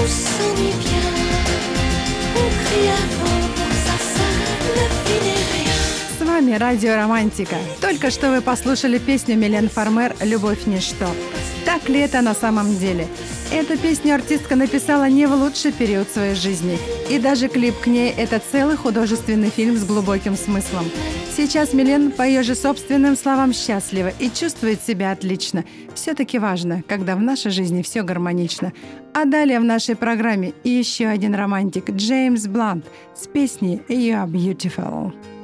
on s'ennuie bien. On crie avant, ça ne finit rien. С вами Радио Романтика. Только что вы послушали песню Милен Фармер «Любовь – ничто». Так ли это на самом деле? Эту песню артистка написала не в лучший период своей жизни. И даже клип к ней – это целый художественный фильм с глубоким смыслом. Сейчас Милен, по ее же собственным словам, счастлива и чувствует себя отлично. Все-таки важно, когда в нашей жизни все гармонично. А далее в нашей программе еще один романтик – Джеймс Блант с песней «You are beautiful».